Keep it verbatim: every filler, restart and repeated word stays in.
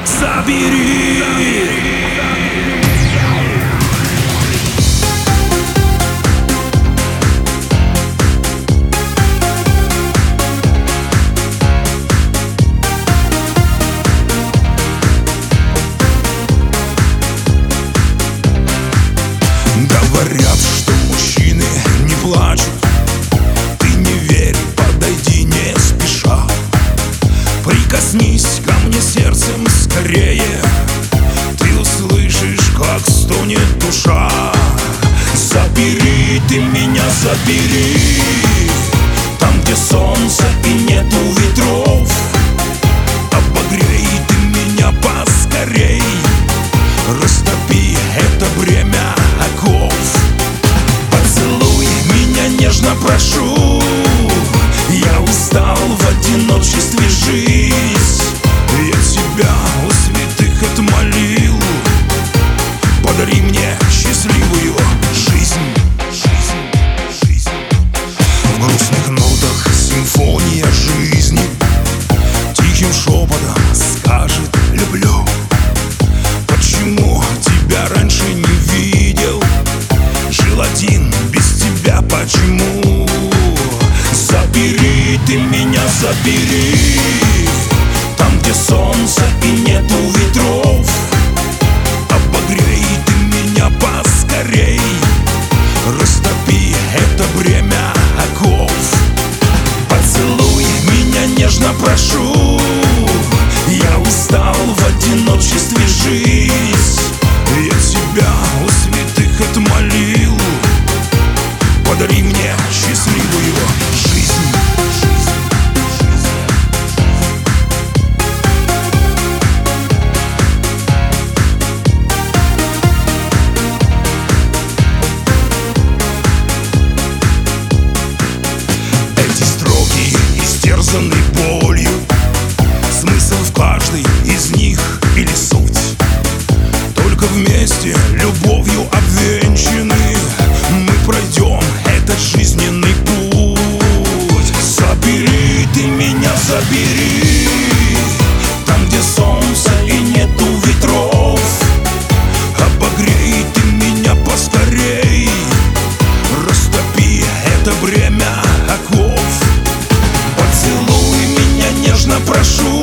забери. Говорят, что мужчины не плачут. Ты не верь, подойди не спеша. Прикоснись ко мне сердцем скорее. Ты услышишь, как стонет душа. Забери ты меня, забери. Там, где солнце и нету ветров. Обогрей ты меня поскорей. Растопи это бремя оков. Поцелуй меня нежно, прошу. Я устал в одиночестве жить. Я тебя у святых отмолил. Подари мне счастливую жизнь. Жизнь, жизнь. В грустных нотах симфония жизни. Тихим шепотом скажет люблю. Почему тебя раньше не видел? Жил один без тебя, почему? Забери ты меня, забери. Там, где солнце и нету ветров. Обогрей ты меня поскорей. Растопи это бремя оков. Поцелуй меня нежно, прошу. Я устал в одиночестве жить. Я тебя у святых отмолил. Подари мне счастливую жизнь. Эти строки истерзаны болью. Смысл в каждой из них или суть. Только вместе, любовью обвенчаны, мы пройдем этот жизненный путь. Забери ты меня, забери. Там, где солнце и нету ветров. Обогрей ты меня поскорей. Растопи это бремя оков. Поцелуй меня нежно, прошу.